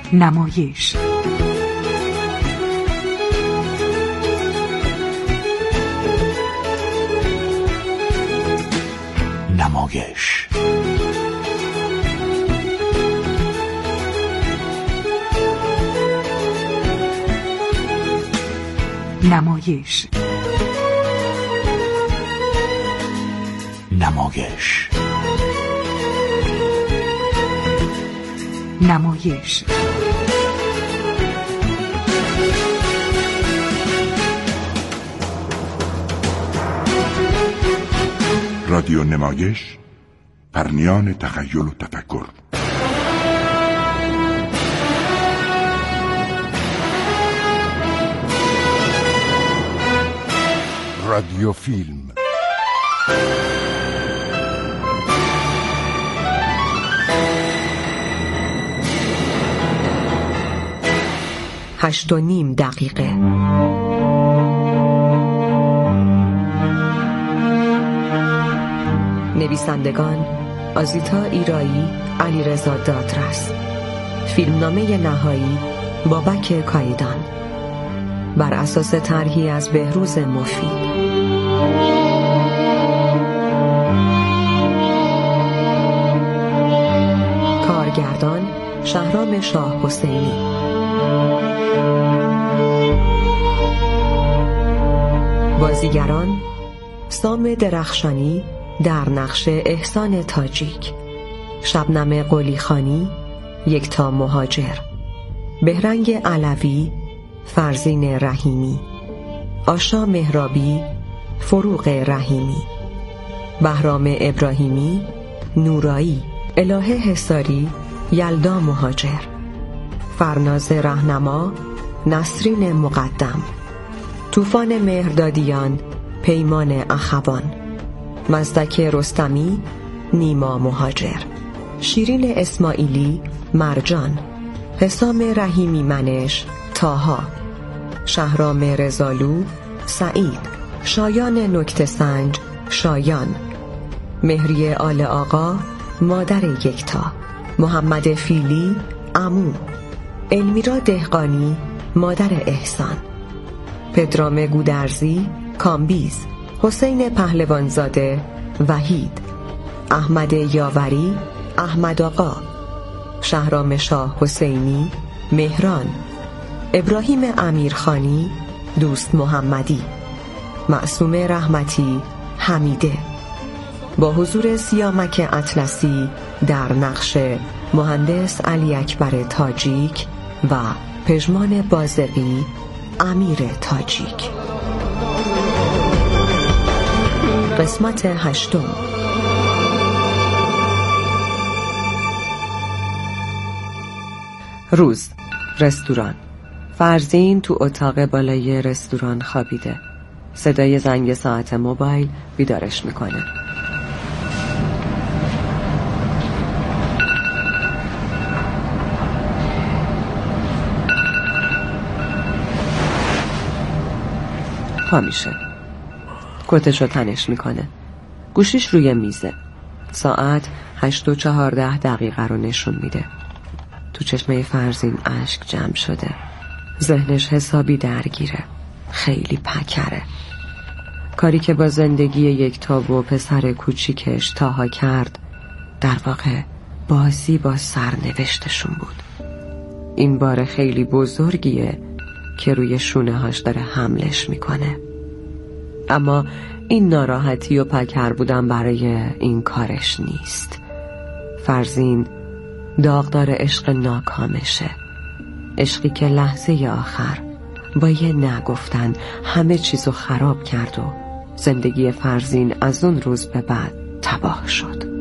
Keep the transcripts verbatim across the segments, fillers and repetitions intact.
نمایش. نمایش نمایش نمایش نمایش رادیو نمایش، پرنیان تخیل و تفکر. رادیو فیلم. هشت و نیم دقیقه. نویسندگان: آزیتا ایرایی، علیرضا دادرس. فیلمنامه نهایی: بابک کایدان. بر اساس طرحی از بهروز مفید. کارگردان: شهرام شاه حسینی. بازیگران: سام درخشانی در نقش احسان تاجیک، شبنم قلیخانی یکتا مهاجر، بهرنگ علوی فرزین رحیمی، آشا مهرابی فروغ رحیمی، بهرام ابراهیمی نورایی، الهه حصاری یلدا مهاجر، فرناز رهنما نسرین مقدم، طوفان مهردادیان پیمان اخوان، مزدک رستمی نیما مهاجر، شیرین اسماعیلی مرجان، حسام رحیمی منش تاها، شهرام رزالو سعید، شایان نکته سنج شایان، مهری آل آقا مادر یکتا، محمد فیلی عمو، المیرا دهقانی مادر احسان، پدرام گودرزی کامبیز، حسین پهلوانزاده وحید، احمد یاوری احمد آقا، شهرام شاه حسینی مهران، ابراهیم امیرخانی دوست محمدی، معصوم رحمتی حمیده. با حضور سیامک اطلسی در نقش مهندس علی اکبر تاجیک و پژمان بازقی امیر تاجیک. قسمت هشتم. روز. رستوران. فرزین تو اتاق بالای رستوران خوابیده. صدای زنگ ساعت موبایل بیدارش میکنه. پا میشه. کتشو تنش میکنه. گوشیش روی میزه. ساعت هشت و چهارده دقیقه رو نشون میده. تو چشمه فرزین اشک جمع شده. ذهنش حسابی درگیره. خیلی پکره. کاری که با زندگی یکتا و پسر کوچیکش تاها کرد در واقع بازی با سرنوشتشون بود. این بار خیلی بزرگیه که روی شونه هاش داره حملش میکنه. اما این ناراحتی و پکر بودن برای این کارش نیست. فرزین داغدار عشق ناکامشه. عشقی که لحظه آخر با یه نگفتن همه چیزو خراب کرد و زندگی فرزین از اون روز به بعد تباه شد.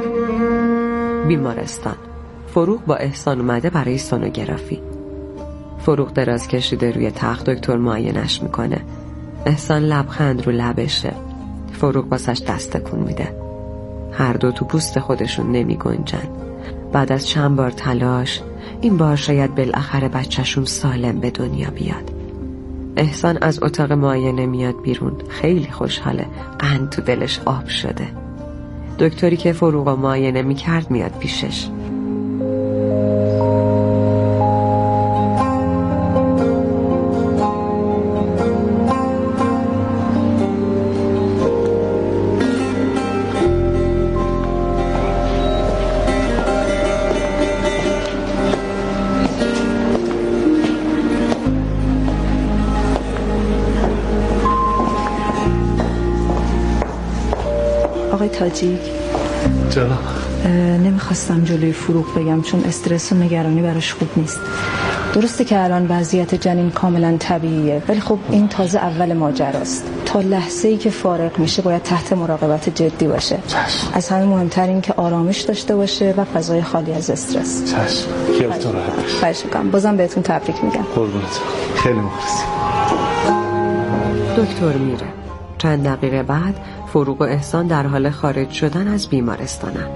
بیمارستان. فروغ با احسان اومده برای سونوگرافی. فروغ دراز کشیده روی تخت. دکتر معاینش میکنه. احسان لبخند رو لبشه. فروغ واسش دست تکون میده. هر دو تو پوست خودشون نمی گنجن. بعد از چند بار تلاش این بار شاید بالاخره بچهشون سالم به دنیا بیاد. احسان از اتاق معاینه میاد بیرون. خیلی خوشحاله. قند تو دلش آب شده. دکتری که فروغ رو معاینه میکرد میاد پیشش. آقای تاجیک، جناب نمیخواستم جلوی فروغ بگم چون استرس و نگرانی براش خوب نیست. درسته که الان وضعیت جنین کاملا طبیعیه، ولی خب این تازه اول ماجراست. تا لحظه‌ای که فارغ میشه باید تحت مراقبت جدی باشه. چشم. از همه مهمتر این که آرامش داشته باشه و فضای خالی از استرس. چشم. خیالتون راحت باشه. خواهش می‌کنم. بازم بهتون تبریک میگم. قربونت. خیلی مخلصی. دکتر میره. چند دقیقه بعد فروغ و احسان در حال خارج شدن از بیمارستانن.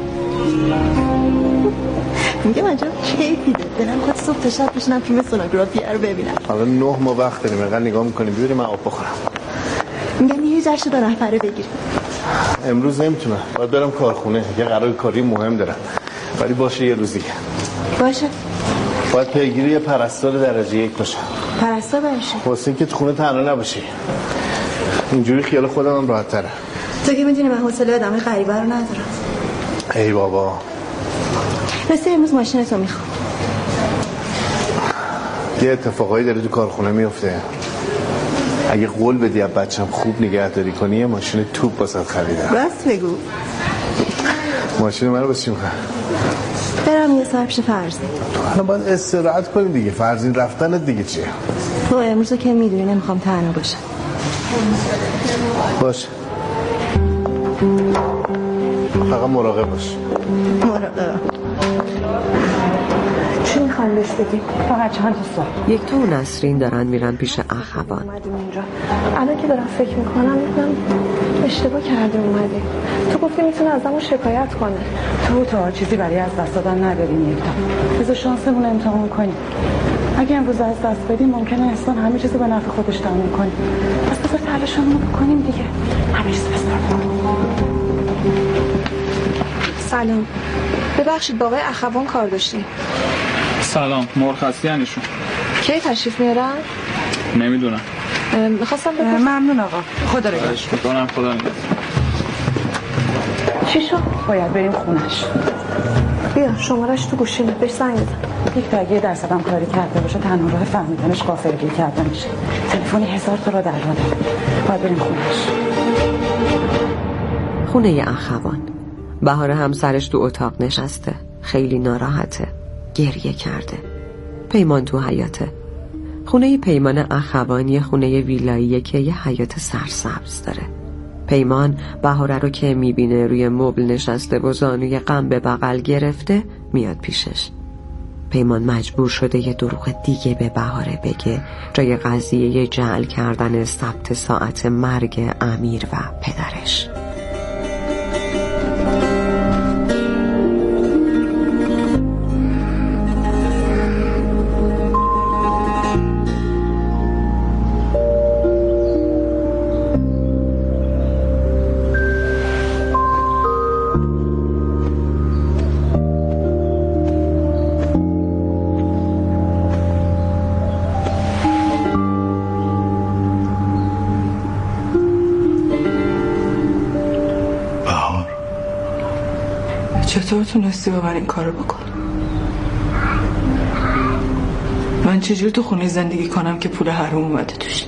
میگم عجب کیفی ده. دلم خواهد صبح تا شب بشنم فیلم سونوگرافی رو ببینم. حالا نه ما وقت داریم. اینقدر نگاه میکنیم بیاریم من آب بخورم. میگم یه جرش دو نفره بگیر. امروز نمیتونم. باید برم کارخونه. یه قرار کاری مهم دارم. ولی باشه یه روز دیگه. باشه. باید پیگیری یه پرستار درجه یک باشه. پرستار باشه. واسه اینکه تو خونه تنها نباشی. اینجوری خیال خودم هم راحت تره. تو که میدونی من حوصله آدم غریبه رو ندارم. ای بابا. راستی امروز ماشینتو میخوام. یه اتفاقایی داره تو کارخونه میفته. اگه قول بدی از بچم خوب نگهداری کنی یه ماشین توپ واسه خریدم. راست بگو. ماشین من رو بس چی میخوای؟ برم یه سر پیش فرزین. حالا باید استراحت کنی دیگه. فرزین رفتن دیگه چیه؟ تو امروز که میدونی نمیخوام تنها باشم. باش. فقط مراقب باش. مراقب. چی میخوام بهش بگیم؟ فقط چند تا سوال. یک تو و نسرین دارن میرن پیش اخوان. اومدیم اینجا. الان که دارم فکر میکنم میگم اشتباه کرده اومدیم. تو گفتی میتونه ازمون شکایت کنه. تو تا چیزی برای از دست دادن نداریم یکتا. بذار شانسمون امتحان کنیم. اگه امروز از دست بدیم ممکنه احسان همه چیزو به نفع خودش تموم کنه. پس بذار تلاشمون رو بکنیم دیگه. همه چیز بذار. سلام. ببخشید با آقای اخوان کار داشتیم. سلام. مرخصی انشون کی تشریف میارن؟ نمیدونم. میخواستم بپرسم. ممنون آقا. خدا رو خواهش میکنم. خدا نگهدار. چی شد؟ باید بریم خونش. بیا شمارش تو گوشیمه. بهش زنگ بزن. یک تا اگه درصدم کاری کرده باشه تنها راه فهمیدنش غافلگیر کردن میشه. تلفنی هزار تا را در راه داره. باید بریم خونش. خونه اخوان. بهار همسرش تو اتاق نشسته. خیلی ناراحته. گریه کرده. پیمان تو حیاته. خونه پیمان اخوان یه خونه ویلاییه که یه حیاط سرسبز داره. پیمان بهاره رو که میبینه روی مبل نشسته و زانوی غم به بغل گرفته میاد پیشش. پیمان مجبور شده یه دروغ دیگه به بهاره بگه جای قضیه جعل کردن ثبت ساعت مرگ امیر و پدرش. چطور تونستی با من این کارو بکن؟ من چجور تو خونه زندگی کنم که پول حروم اومده توش؟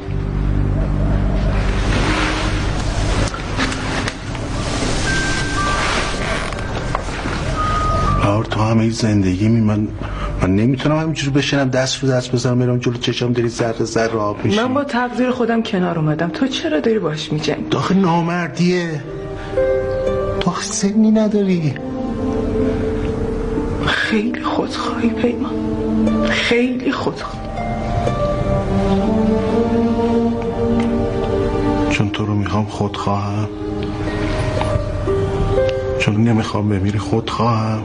بهار تو همه زندگی می من من نمیتونم همینجوری بشینم دست رو دست بزنم برم جلو چشم داری ذره ذره آب میشی. من با تقدیر خودم کنار اومدم. تو چرا داری باش میجنگی؟ داخل نامردیه. تو سنی نداری. خیلی خودخواهی پیمان. خیلی خودخواهی. چون تو رو میخوام خودخواهم، چون نمیخوام بمیری خودخواهم.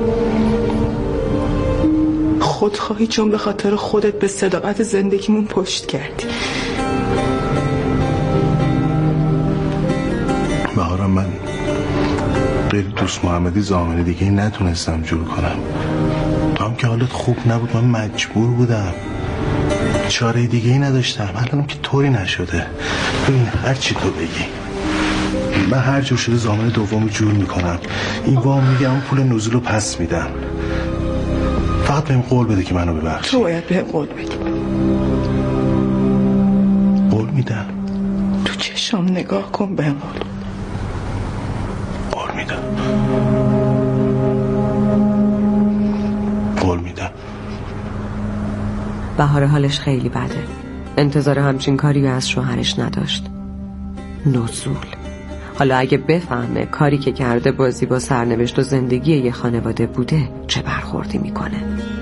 خودخواهی چون به خاطر خودت به صداقت زندگیمون پشت کردی. بهارم، من غیر دوست محمدی زامن دیگه نتونستم جور کنم. تو هم که حالت خوب نبود، من مجبور بودم، چاره دیگه ای نداشتم. الانم که طوری نشده. ببین هر چی تو بگی من هر جور شده زامن دوم جور میکنم. این وام میگم پول نزول رو پس میدم. فقط بهم قول بده که منو ببخشی. تو باید بهم قول بدی. قول میدم. تو چشم نگاه کن بهم قول. قول میدم. قول میدم. بهار حالش خیلی بده. انتظار همچین کاری از شوهرش نداشت. نزول. حالا اگه بفهمه کاری که کرده بازی با سرنوشت و زندگی یه خانواده بوده چه برخوردی میکنه؟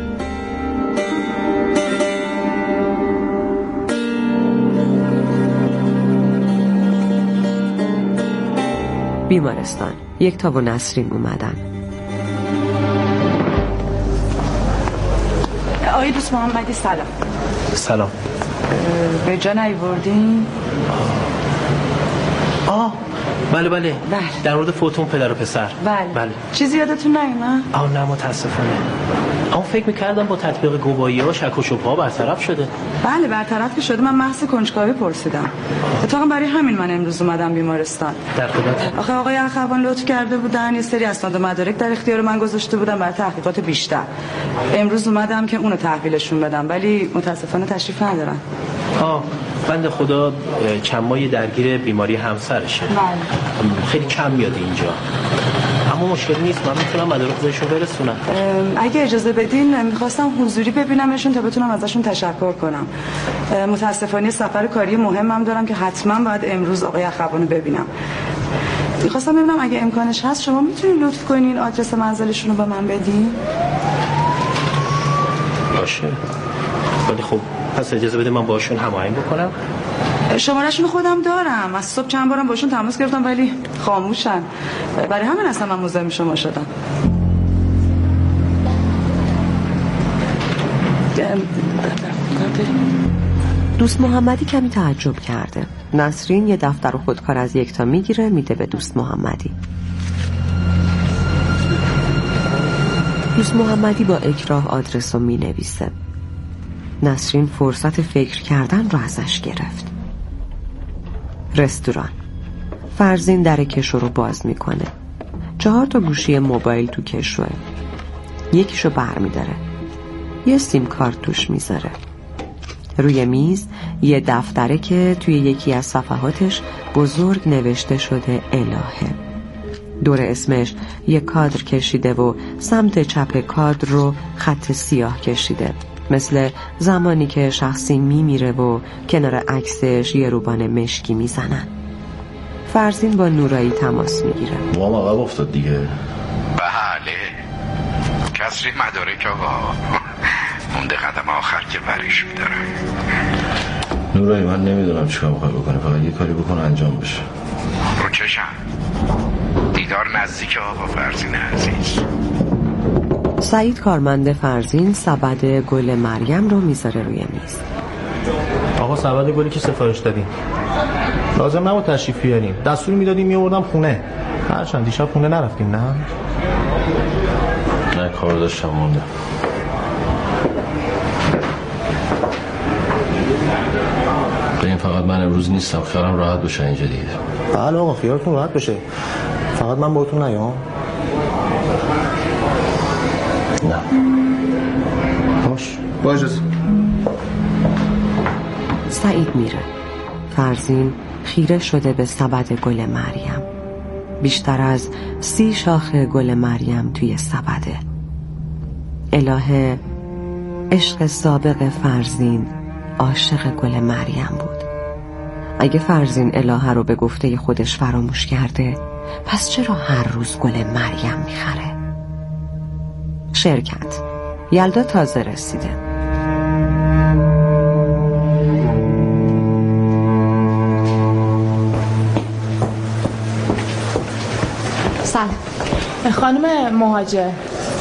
بیمارستان. یک تا و نسرین اومدن. آقای دوست محمدی سلام. سلام. به جا نیوردین؟ آه بله بله بله. در مورد فوتون پدر و پسر. بله بله. چیزی یادتون نیومد؟ آه نه متاسفانه. اما فکر میکردم با تطبیق گواهی ها شک و شبهه برطرف شده. بله برطرف که شده. من محض کنجکاوی پرسیدم. اتفاقا برای همین من امروز اومدم بیمارستان. در خدمت. آخه آقای اخوان لطف کرده بودن یه سری اسناد و مدارک در اختیار من گذاشته بودن برای تحقیقات بیشتر. امروز اومدم که اونو تحویلشون بدم ولی متاسفانه تشریف ندارن. آه بنده خدا چند ماهی درگیر بیماری همسرشه. بله. خیلی کم میاد اینجا. اما مشکلی نیست، من میتونم مدارک بهشون برسونم. اگه اجازه بدین میخواستم حضوری ببینمشون تا بتونم ازشون تشکر کنم. متاسفانه سفر کاری مهمم دارم که حتما باید امروز آقای اخوانو ببینم. میخواستم ببینم اگه امکانش هست شما میتونین لطف کنین آدرس منزلشون رو به من بدین؟ باشه. ولی خب پس اجازه بده من باشون هماهنگ بکنم. شمارهشون خودم دارم. از صبح چند بارم باشون تماس گرفتم ولی خاموشن. برای همین اصلا من مزاحم شما شدم. دوست محمدی کمی تعجب کرده. نسرین یه دفتر و خودکار از یکتا میگیره میده به دوست محمدی. دوست محمدی با اکراه آدرس رو مینویسه. نسرین فرصت فکر کردن رو ازش گرفت. رستوران. فرزین در کشو رو باز میکنه. چهار تا گوشی موبایل تو کشوه. یکیشو بر میداره. یه سیم کارت توش میذاره. روی میز یه دفتره که توی یکی از صفحاتش بزرگ نوشته شده الهه. دور اسمش یه کادر کشیده و سمت چپ کادر رو خط سیاه کشیده، مثل زمانی که شخصی میمیره و کنار عکسش یه روبان مشکی میزنن. فرزین با نورایی تماس میگیره. وام آقا افتاد دیگه. بله کسری مدارک آقا مونده قدم آخر که برش میدارم. نورایی من نمیدونم چیکار میخوای بکنه، فقط یه کاری بکن انجام بشه. رو چشم دیدار نزدیک آقا فرزین عزیز. سعید کارمند فرزین سبد گل مریم رو میذاره روی میز. آقا سبد گلی که سفارش دادیم لازم نبود تشریف بیاریم، دستور میدادیم میوردم خونه. هرچند دیشب خونه نرفتیم. نه نه کار داشتم مونده. ببین فقط من امروز نیستم، خیالم راحت بشه اینجا دیگه. بله آقا خیالتون راحت بشه، فقط من باهاتون نیام. نه باش باش. سعید میره. فرزین خیره شده به سبد گل مریم. بیشتر از سی شاخه گل مریم توی سبده. الهه عشق سابق فرزین عاشق گل مریم بود. اگه فرزین الهه رو به گفته خودش فراموش کرده، پس چرا هر روز گل مریم میخره؟ شرکت. یلدا تازه رسیده. سلام. خانم مهاجر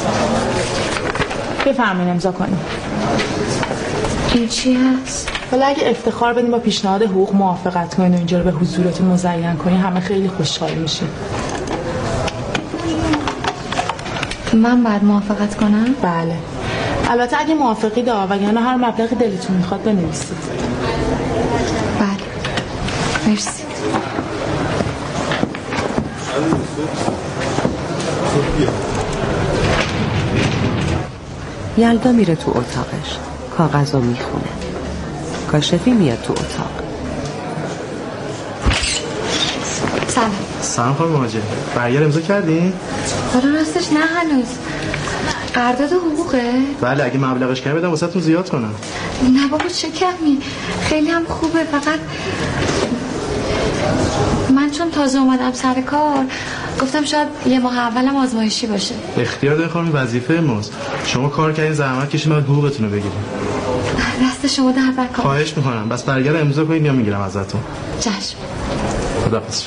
بفرمایید امضا کنید. این چی هست؟ ولی اگه افتخار بدیم با پیشنهاد حقوق موافقت کنید و اینجا رو به حضورتون مزین کنید همه خیلی خوشحال میشیم. من باید موافقت کنم؟ بله. البته اگه موافقی دا وگرنه هر مبلغی دلتون میخواد بنویسید. بله. مرسی. یلدا میره تو اتاقش، کاغذو میخونه. کاشفی میاد تو اتاق. سلام. سلام خانم مهاجر. برگر امضا کردین؟ خدا راستش نه هنوز. قرارداد حقوقه؟ بله اگه مبلغش کمی بدم واسهتون زیاد کنم. نه بابا چه کمی، خیلی هم خوبه. فقط من چون تازه اومدم سر کار گفتم شاید یه ماه اولم آزمایشی باشه. اختیار داری خانم، وظیفه ماست. شما کار کردین زحمت کشید بعد حقوقتون رو بگیرید. دست شما در بر کار. خواهش میکنم بس برگر امضا کنید یا میگیرم ازتون. چشم. خداحافظ.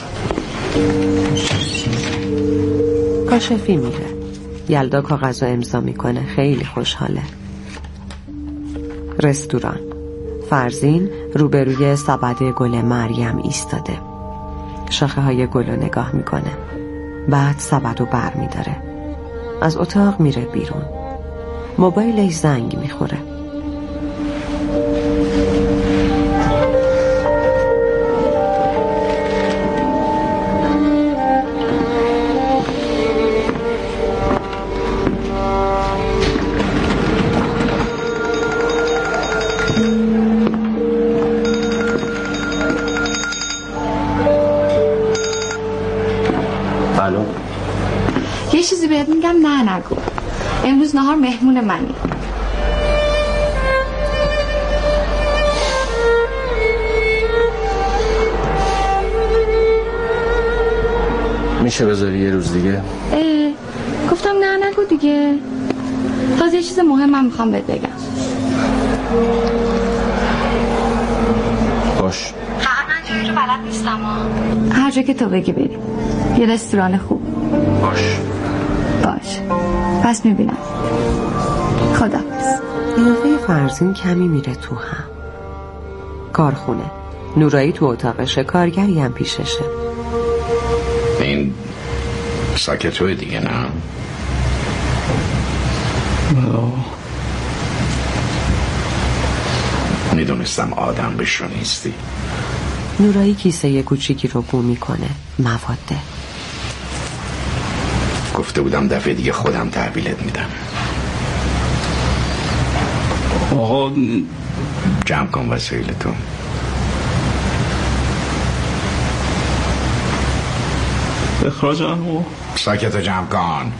کاشفی میره. یلدا کاغذ رو امضا میکنه. خیلی خوشحاله. رستوران. فرزین روبروی سبد گل مریم ایستاده. شاخه های گل رو نگاه میکنه. بعد سبد رو بر میداره. از اتاق میره بیرون. موبایلش زنگ میخوره. یه چیزی بهت میگم نه نگو. امروز نهار مهمون منی. میشه بذاری یه روز دیگه؟ اه گفتم نه نگو دیگه. تازه یه چیز مهمم میخوام بهت بگم. باش. فقط من جایی رو بلد نیستم ها. هر جا که تو بگی بریم. یه رستوران خوب. باش. باش. پس میبینم. خداحافظ. قیافه فرزین کمی میره تو هم. کارخونه. نورایی تو اتاقشه، کارگری هم پیششه. این ساکتوی دیگه نه؟ میدونستم آدم بشو نیستی. نورایی کیسه کوچیکی رو بو میکنه. مواده. گفته بودم دفعه دیگه خودم تحویلت میدم. آقا جمع کن وسایلتون. اخراج آقا. ساکت جمع کن.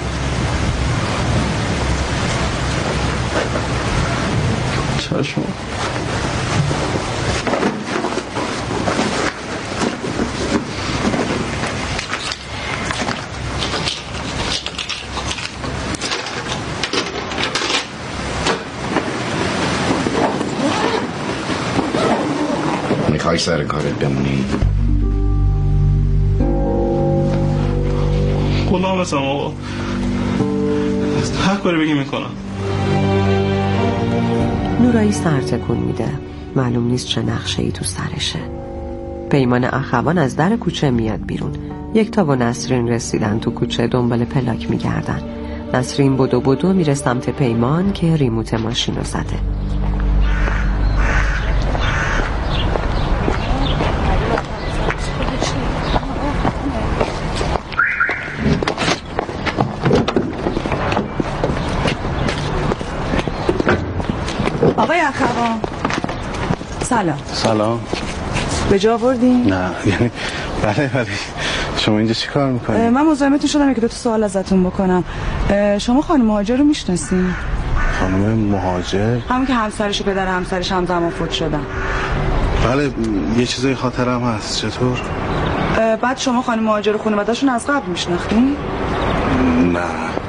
چشم. میخوای سر کارت بمونی؟ خدا مثلا آقا هر کاری بگی میکنم. نورایی سر تکون میده. معلوم نیست چه نقشه ای تو سرشه. پیمان اخوان از در کوچه میاد بیرون. یک تا و نسرین رسیدن تو کوچه دنبال پلاک میگردن. نسرین بدو بدو میره سمت پیمان که ریموت ماشین رو زده. آقای اخوان سلام. سلام. به جا آوردین؟ نه یعنی بله بله. شما اینجا چی کار میکنید؟ من مزاحمتون شدم که دو تا سوال ازتون بکنم. شما خانم مهاجر رو میشناسین؟ خانم مهاجر؟ همون که همسرش و پدر همسرش همزمان فوت شدن. بله یه چیزای خاطرم هست. چطور؟ بعد شما خانم مهاجر و خانواده‌شون از قبل میشناختین؟ نه.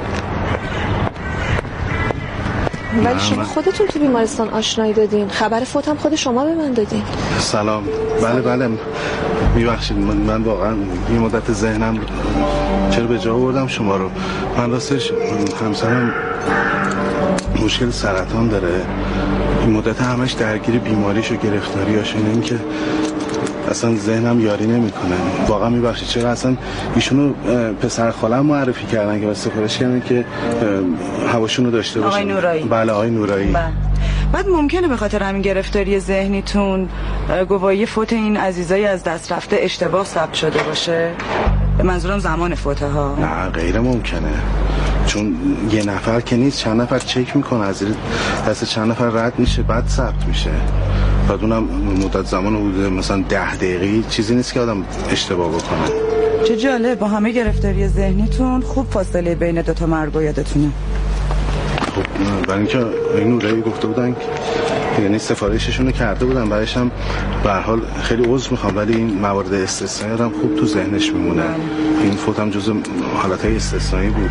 ولی شما خودتون تو بیمارستان آشنایی دادین. خبر فوت هم خود شما به من دادین. سلام. بله بله میبخشید من, من واقعا یه مدت ذهنم چرا به جا آوردم شما رو. من راستش همسرم مشکل سرطان داره، این مدت همش درگیر بیماریش و گرفتاریاش، اینه که اصلا ذهنم یاری نمیکنه. واقعا میبخشید. چرا اصلا ایشونو پسر خالم معرفی کردن که سفارش کردن که هواشونو داشته باشه. آقای نورایی. بله آقای نورایی. بله. بعد ممکنه به خاطر همین گرفتاری ذهنیتون گواهی فوت این عزیزای از دست رفته اشتباه ثبت شده باشه؟ منظورم زمان فوته ها. نه غیر ممکنه، چون یه نفر که نیست، چند نفر چک میکنه، از دست چند نفر رد میشه بعد ثبت میشه. بعد اونم مدت زمان بوده مثلا ده دقیقه، چیزی نیست که آدم اشتباه بکنه. چه جالب، با همه گرفتاری ذهنیتون خوب فاصله بین دوتا مرگ یادتونه. خب برای اینکه این نورایی گفته بودن یعنی سفارششون کرده بودن، بعدش هم به هر حال خیلی عذر میخوام ولی این موارد استثنایی آدم خوب تو ذهنش میمونه. این فوت هم جزو حالتهای استثنایی بود.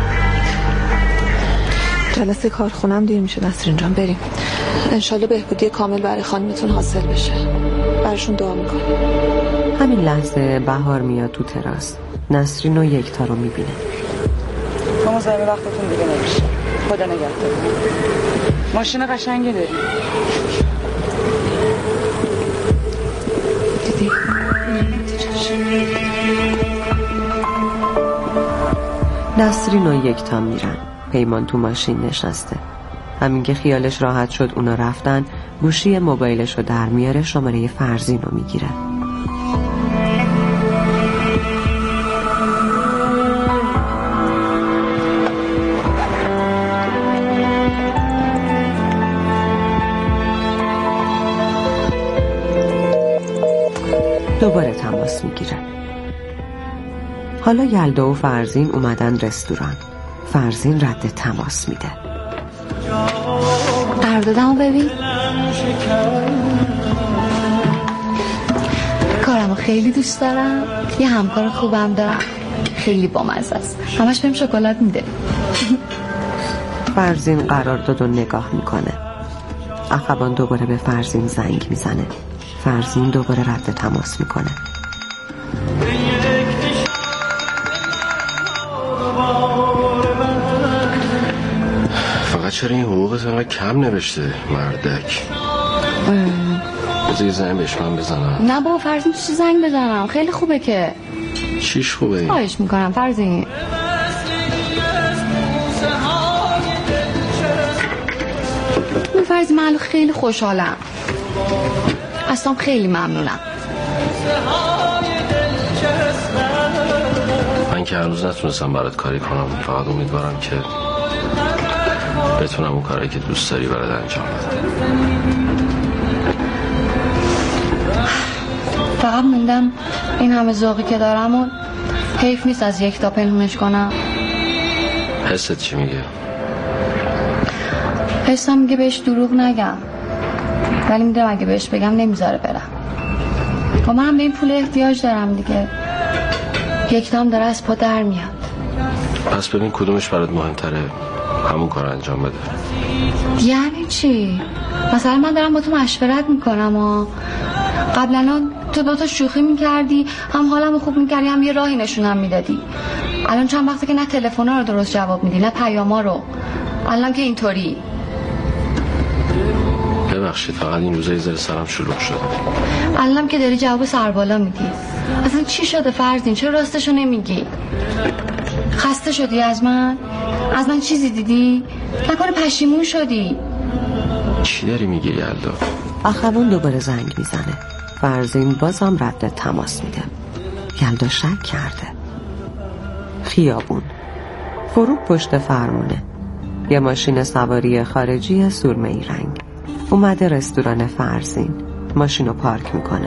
جلسه کارخونم دیر میشه نسرین جان، بریم. انشالله بهبودی کامل برای خانمتون حاصل بشه. براشون دعا میکنم. همین لحظه بهار میاد تو تراس. نسرین و یکتا رو میبینه. شما زمین وقتتون دیگه نمیشه. خدا نگهدار. ماشین قشنگی داری. دیدی؟ نسرین و یکتا میرن. پیمان تو ماشین نشسته. همین که خیالش راحت شد اونا رفتن، گوشی موبایلش رو در میاره، شماره فرزین رو میگیره. دوباره تماس میگیره. حالا یلدا و فرزین اومدن رستوران. فرزین رد تماس میده. قراردادمو ببین. کارمو خیلی دوست دارم، یه همکار خوبم دارم، خیلی بامزه است، همش بهم شکلات میده. فرزین قراردادو نگاه میکنه. اخوان دوباره به فرزین زنگ میزنه. فرزین دوباره رد تماس میکنه. فقط چرا این حقوق اینقدر کم نوشته مردک؟ بذار یه زنگ بهش من بزنم. نه بابا فرزین چی زنگ بزنم، خیلی خوبه که. چیش خوبه؟ خواهش میکنم فرزین. من فرزین من خیلی خوشحالم، اصلا خیلی ممنونم. من که هر روز نتونستم برات کاری کنم، فقط امیدوارم که بتونم اون کاری که دوست داری برات انجام بدم. فقط موندم این همه ذوقی که دارم و حیف نیست از یک تا پنهونش کنم. حست چی میگه؟ حسم میگه بهش دروغ نگم، ولی میدونم اگه بهش بگم نمیذاره برم. و من به این پول احتیاج دارم دیگه. یک تام داره از پا در میاد. پس ببین کدومش برات مهمتره، همون کار انجام بده. یعنی چی؟ مثلا من دارم با تو مشورت میکنم و قبلا تو با تو شوخی میکردی، هم حالمو خوب میکردی، هم یه راهی نشونم میدادی. الان چند وقته که نه تلفن‌ها رو درست جواب میدی نه پیاما رو. الان که اینطوری. ببخشید فقط این روزا یه ذره سرم شلوغ شده. الان که داری جواب سربالا میدی. اصلا چی شده فرزین؟ چرا راستشو نمیگی؟ خسته شدی از من؟ از من چیزی دیدی؟ نکنه پشیمون شدی؟ چی داری میگی یلدا؟ اخوان دوباره زنگ میزنه. فرزین بازم رد تماس میده. یلدا شک کرده. خیابون. فروغ پشت فرمونه. یه ماشین سواری خارجی سرمه‌ای رنگ اومده رستوران فرزین. ماشینو پارک میکنه.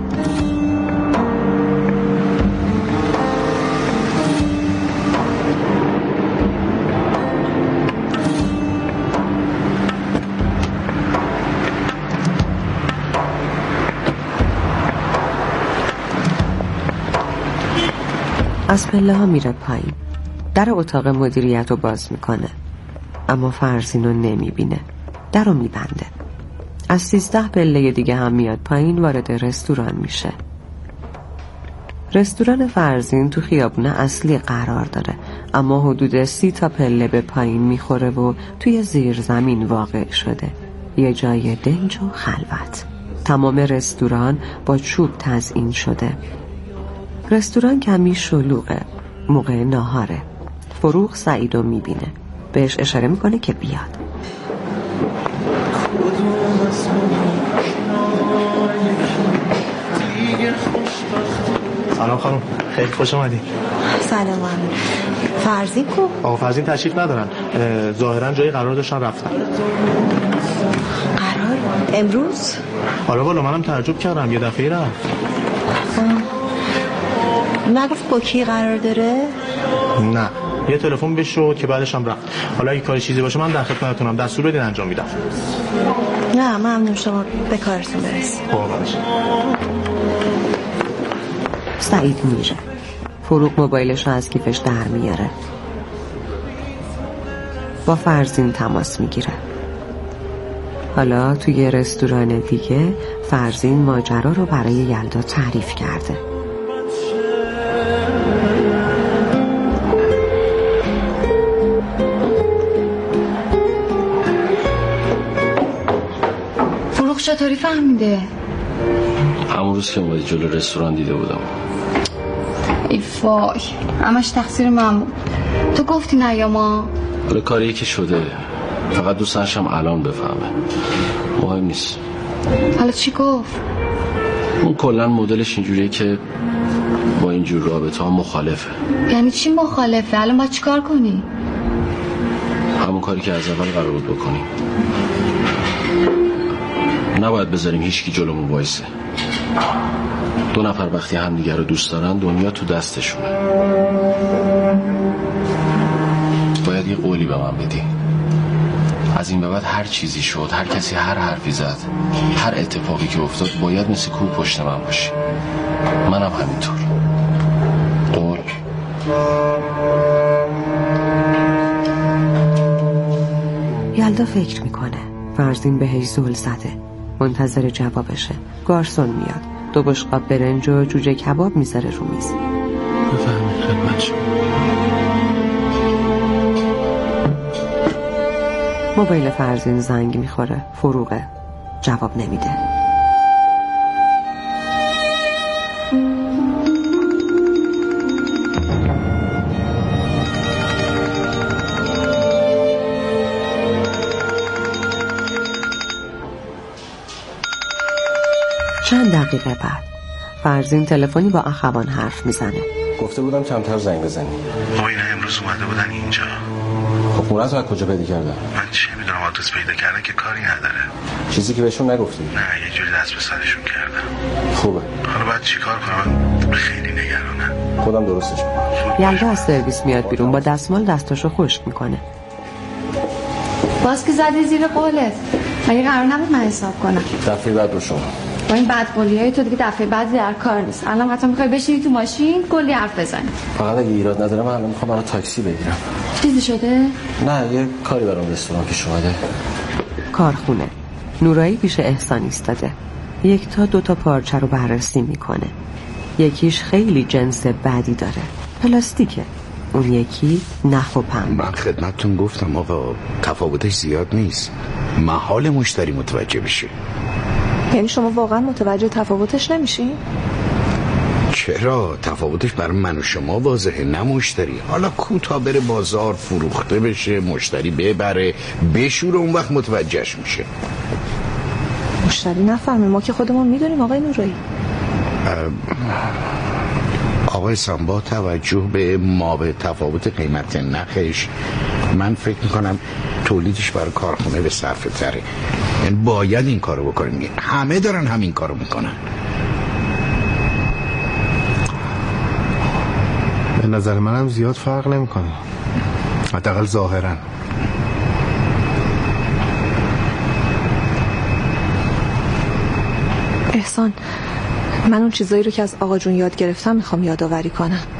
از پله ها میره پایین. در اتاق مدیریت رو باز میکنه، اما فرزین رو نمیبینه. در رو میبنده. از سیزده پله دیگه هم میاد پایین، وارد رستوران میشه. رستوران فرزین تو خیابون اصلی قرار داره، اما حدود سی تا پله به پایین میخوره و توی زیر زمین واقع شده، یه جای دنج و خلوت. تمام رستوران با چوب تزیین شده. رستوران کمی شلوغه، موقع ناهاره. فروغ سعیدو میبینه، بهش اشاره میکنه که بیاد. سلام خانم، خیلی خوش آمدید. سلام علیکم. فرزین کو؟ آقا فرزین تشریف ندارن، ظاهرا جایی قرار داشتن رفتن. قرار؟ امروز؟ حالا والا منم تعجب کردم، یه دفعه رفت. نگفت با کی قرار داره؟ نه، یه تلفن بهش شد که بعدش هم رفت. حالا اگه کاری چیزی باشه من در خدمتتونم، دستور بدین انجام میدم. نه ممنون، شما به کارتون برسید. قربانش. سعید میره. فروغ موبایلش رو از کیفش در میاره، با فرزین تماس میگیره. حالا توی رستوران دیگه فرزین ماجرا رو برای یلدا تعریف کرده. فروغ چطوری فهمیده؟ همون روز که اومدی جلو رستوران دیده بودم. ای وای، همش تقصیر من بود. تو گفتی نه یا ما؟ حالا کاری که شده، فقط دوست داشتم الان بفهمه، مهم نیست. حالا چی گفت؟ اون کلن مدلش اینجوریه که با اینجور رابطه ها مخالفه. یعنی چی مخالفه؟ الان باید چی کار کنی؟ همون کاری که از اول قرار بود بکنیم. نباید بذاریم هیچکی جلومون وایسه. دو نفر وقتی همدیگه رو دوست دارن دنیا تو دستشونه. باید یه قولی به من بدی. از این به بعد هر چیزی شد، هر کسی هر حرفی زد، هر اتفاقی که افتاد باید مثل کوه پشت من باشی. منم همینطور. قول. یلدا فکر میکنه. فرزین بهش زل زده، منتظر جوابشه. گارسون میاد، دو بشقاب برنج و جوجه کباب میذاره رو میز. بفهمید خدمتشون. موبایل فرزین زنگ میخوره. فروغه، جواب نمیده. چند دقیقه بعد فرزین تلفنی با اخوان حرف میزنه. گفته بودم کمتر زنگ بزنی. ما اینا امروز اومده بودن اینجا. خب مورد از کجا پیدا کردن؟ من چی میدونم، آدرس پیدا کردن که کاری نداره. چیزی که بهشون نگفتی؟ نه، یه جوری دست به سرشون کردم. خوبه. حالا باید چی کار کنم؟ خیلی نگرانم. خودم درستش میکنم. یلدا از سرویس میاد بیرون، با دستمال دستاشو خشک میکنه. باز که زدی زیر قولت. مگه قرار نبود من حساب کنم؟ دفعه بعد رو شما. با این بدقولیای تو دیگه دفعه بعد در کار نیست. الان حتی میخوای بشینی تو ماشین کلی حرف بزنی. فقط اگه ایراد نداره من الان میخوام برای تاکسی بگیرم. چیزی شده؟ نه، یه کاری برام رستوران پیش اومده. کارخونه. نورایی پیش احسان ایستاده. یک تا دو تا پارچه رو بررسی میکنه. یکیش خیلی جنس بدی داره، پلاستیکه. اون یکی نخ و پنبه. من خدمتتون گفتم آقا تفاوتش زیاد نیست، محال مشتری متوجه بشه. یعنی شما واقعا متوجه تفاوتش نمیشین؟ چرا؟ تفاوتش برای من و شما واضحه، نه مشتری. حالا کوتا بره بازار فروخته بشه، مشتری ببره بشوره، اون وقت متوجهش میشه. مشتری نفهمه، ما که خودمون میدونیم آقای نورایی. آقای سام با توجه به ما به تفاوت قیمت نخش، من فکر میکنم تولیدش برای کارخونه به صرفه تره. یعنی باید این کارو بکنیم. همه دارن همین کارو میکنن. به نظر منم زیاد فرق نمیکنه، حداقل ظاهرا. احسان، من اون چیزایی رو که از آقا جون یاد گرفتم میخوام یادآوری کنم.